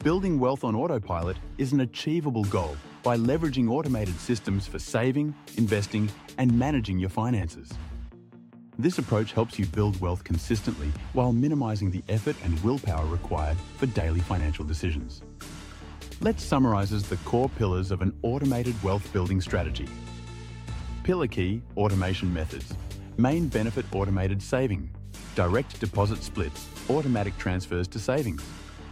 Building wealth on autopilot is an achievable goal by leveraging automated systems for saving, investing, and managing your finances. This approach helps you build wealth consistently while minimizing the effort and willpower required for daily financial decisions. Let's summarize the core pillars of an automated wealth building strategy. Pillar key, automation methods. Main benefit, automated saving. Direct deposit splits, automatic transfers to savings.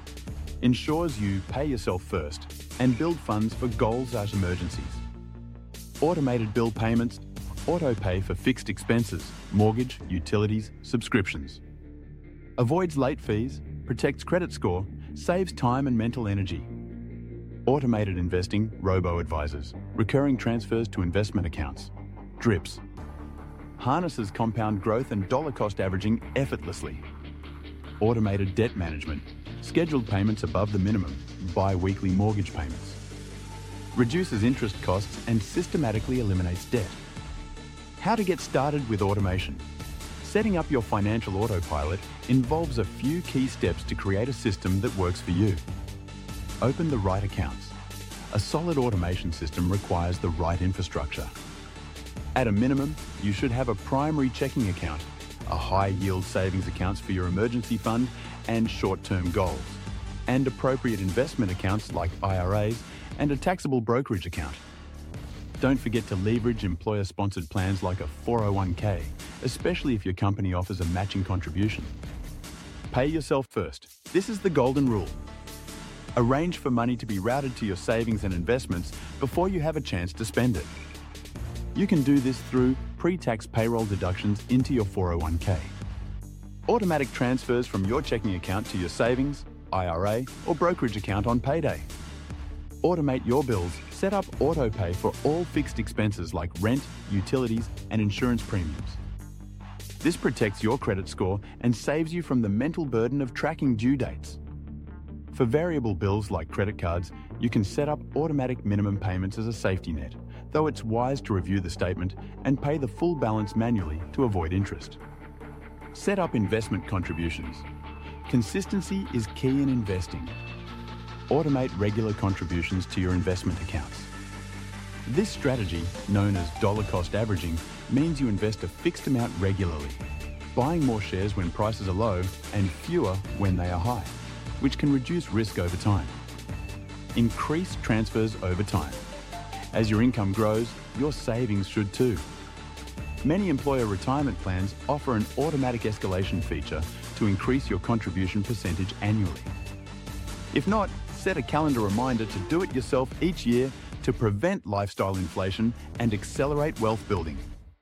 Ensures you pay yourself first and build funds for goals as emergencies. Automated bill payments, auto pay for fixed expenses, mortgage, utilities, subscriptions. Avoids late fees, protects credit score, saves time and mental energy. Automated investing, robo-advisors, recurring transfers to investment accounts. DRIPs. Harnesses compound growth and dollar cost averaging effortlessly. Automated debt management, scheduled payments above the minimum, bi-weekly mortgage payments. Reduces interest costs and systematically eliminates debt. How to get started with automation. Setting up your financial autopilot involves a few key steps to create a system that works for you. Open the right accounts. A solid automation system requires the right infrastructure. At a minimum, you should have a primary checking account, a high-yield savings accounts for your emergency fund and short-term goals, and appropriate investment accounts like IRAs and a taxable brokerage account. Don't forget to leverage employer-sponsored plans like a 401k, especially if your company offers a matching contribution. Pay yourself first. This is the golden rule. Arrange for money to be routed to your savings and investments before you have a chance to spend it. You can do this through pre-tax payroll deductions into your 401k. Automatic transfers from your checking account to your savings, IRA, or brokerage account on payday. Automate your bills. Set up auto pay for all fixed expenses like rent, utilities, and insurance premiums. This protects your credit score and saves you from the mental burden of tracking due dates. For variable bills like credit cards, you can set up automatic minimum payments as a safety net, though it's wise to review the statement and pay the full balance manually to avoid interest. Set up investment contributions. Consistency is key in investing. Automate regular contributions to your investment accounts. This strategy, known as dollar cost averaging, means you invest a fixed amount regularly, buying more shares when prices are low and fewer when they are high, which can reduce risk over time. Increase transfers over time. As your income grows, your savings should too. Many employer retirement plans offer an automatic escalation feature to increase your contribution percentage annually. If not, set a calendar reminder to do it yourself each year to prevent lifestyle inflation and accelerate wealth building.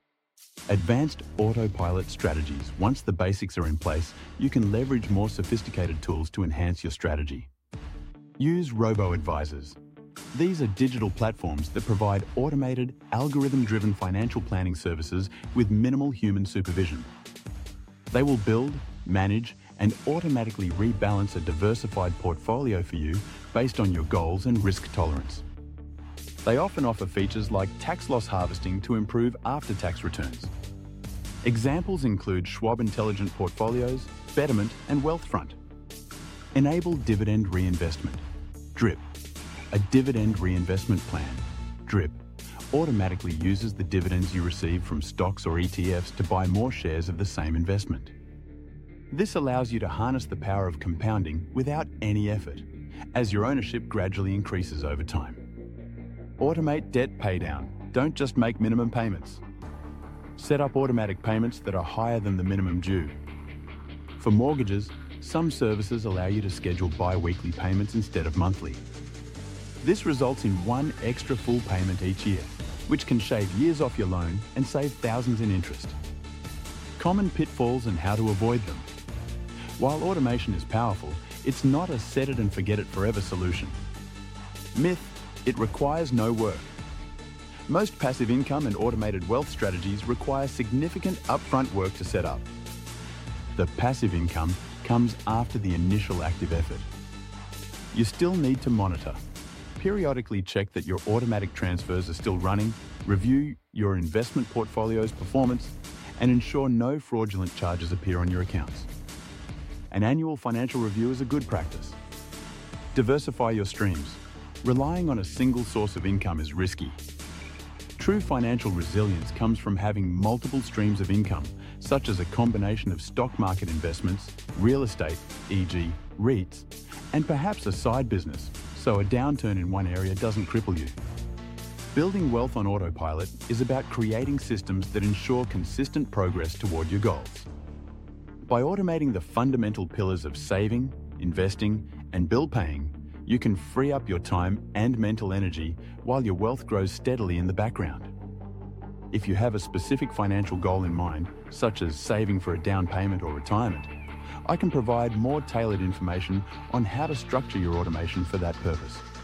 Advanced autopilot strategies. Once the basics are in place, you can leverage more sophisticated tools to enhance your strategy. Use robo-advisors. These are digital platforms that provide automated, algorithm-driven financial planning services with minimal human supervision. They will build, manage, and automatically rebalance a diversified portfolio for you based on your goals and risk tolerance. They often offer features like tax loss harvesting to improve after-tax returns. Examples include Schwab Intelligent Portfolios, Betterment, and Wealthfront. Enable dividend reinvestment. DRIP. A dividend reinvestment plan, DRIP, automatically uses the dividends you receive from stocks or ETFs to buy more shares of the same investment. This allows you to harness the power of compounding without any effort, as your ownership gradually increases over time. Automate debt paydown. Don't just make minimum payments. Set up automatic payments that are higher than the minimum due. For mortgages, some services allow you to schedule bi-weekly payments instead of monthly. This results in one extra full payment each year, which can shave years off your loan and save thousands in interest. Common pitfalls and how to avoid them. While automation is powerful, it's not a set it and forget it forever solution. Myth: it requires no work. Most passive income and automated wealth strategies require significant upfront work to set up. The passive income comes after the initial active effort. You still need to monitor. Periodically check that your automatic transfers are still running, review your investment portfolio's performance, and ensure no fraudulent charges appear on your accounts. An annual financial review is a good practice. Diversify your streams. Relying on a single source of income is risky. True financial resilience comes from having multiple streams of income, such as a combination of stock market investments, real estate, e.g. REITs, and perhaps a side business, so a downturn in one area doesn't cripple you. Building wealth on autopilot is about creating systems that ensure consistent progress toward your goals. By automating the fundamental pillars of saving, investing, and bill paying, you can free up your time and mental energy while your wealth grows steadily in the background. If you have a specific financial goal in mind, such as saving for a down payment or retirement, I can provide more tailored information on how to structure your automation for that purpose.